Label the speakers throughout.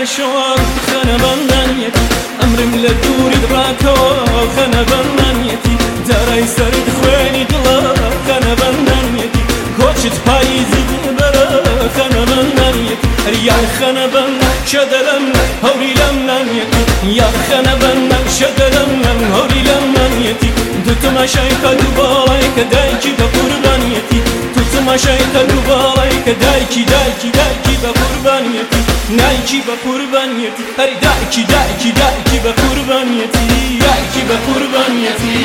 Speaker 1: شوان خانه بندانیتی امرم لدوری دراکو خانه بندانیتی دارای سرد خوانی دلا خانه بندانیتی کوچت پاییزی برا خانه بندانیتی یا خانه بندان شدلم هوری لمنانیتی یا خانه بندان شدلم هوری لمنانیتی دوتما شایخ دوبالای کدای کی با قربانیتی دوتما شایخ دوبالای کدای کی با قربانیتی نایکی با قربانیتی هر دایکی با قربانیتی یکی با قربانیتی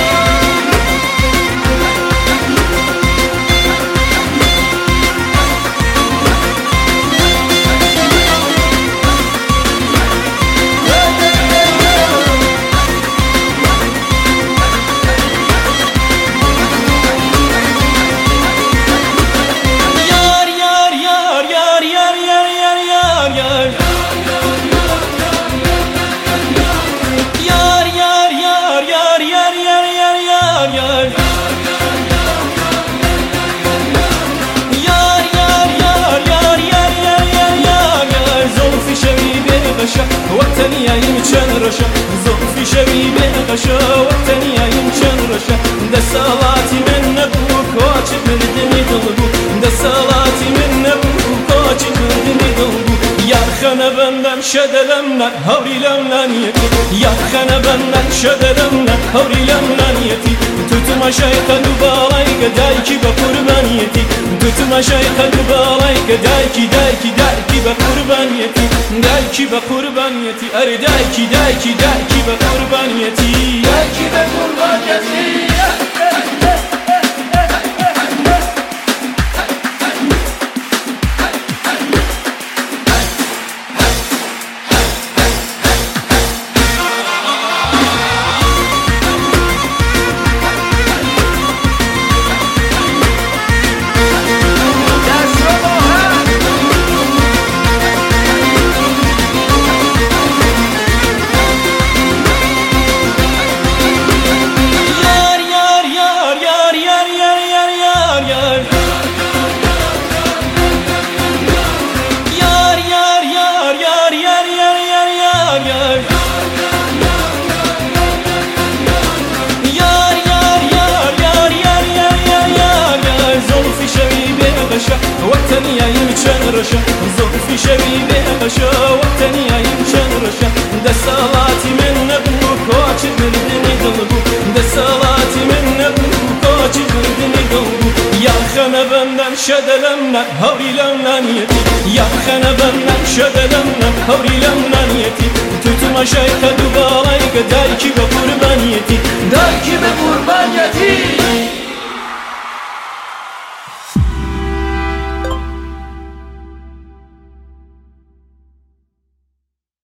Speaker 1: وقتني يمشن رشا زوفي شبيبي غشا وقتني يمشن رشا ده صلاتي من نبوك واجب مردني قلبوك ده صلاتي من نبوك واجب مردني قلبوك يا خنا بندن شدلمنا هوري لمنانيتي يا خنا بندن شدلمنا هوري لمنانيتي توتما شايخ دوبالايك دايكي بقربانيتي توتما شايخ دوبالايك دايكي بقربانيتي دايكي بقربانيتي أري دايكي بقربانيتي دايكي بقربانيتي وقتني يمشن رشا زوفي شبيبي غشا وقتني يمشن رشا ده صلاتي من نبوك واجب مردني قلبوك ده صلاتي من نبوك واجب مردني قلبوك يا خنا بندن شدلمنا هوري لمنانيتي يا خنا بندن شدلمنا هوري لمنانيتي توتما شايخ دوبالايك دايكي بقربانيتي